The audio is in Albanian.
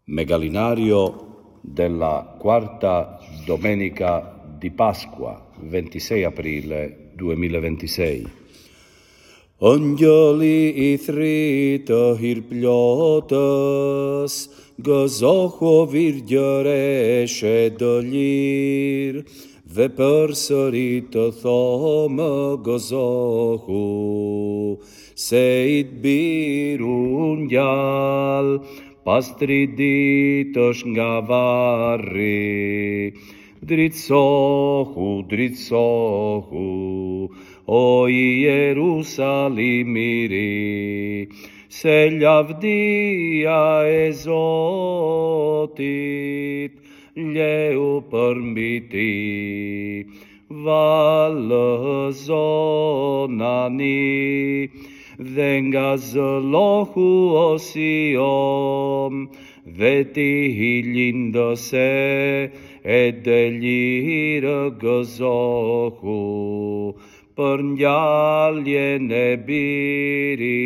Megalinario della quarta domenica di Pasqua, 26 aprile 2026. Angioli ithrito hirpliotas, gazocho virgere shedolir, vepersorito thoma gazocho, seit birunjal, pastriditos gavarri, dritsochu, o Ierusalimiri, selhavdia ezotit, leu permiti, valzonani, vengas lohu osiom, veti lindose, ed elir gazohu, per gli alieni biri